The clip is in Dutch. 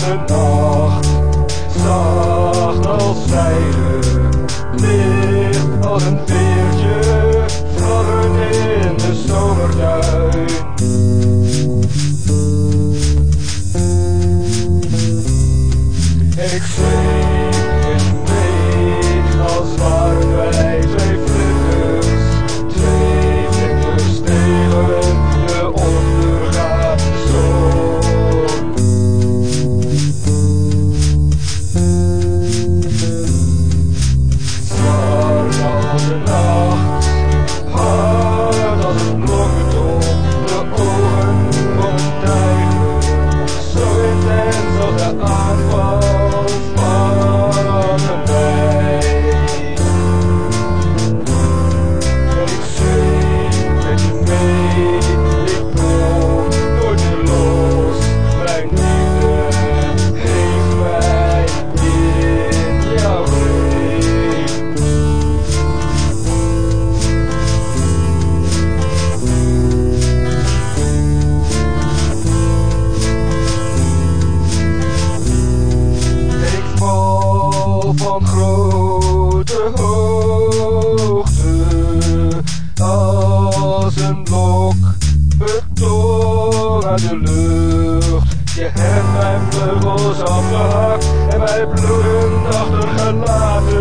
de nacht, zacht als zijde, licht als een veertje, fladderend in de zomertuin. Ik zweef met je mee, als waren wij twee vlinders, twee vlinders tegen de ondergaande zon. Zwart als de nacht, hard als een blokbeton, de ogen van een tijger, zo intens als de aanval. Van grote hoogte, als een blok beton uit de lucht. Je hebt mijn vleugels afgehakt en mij bloedend achtergelaten.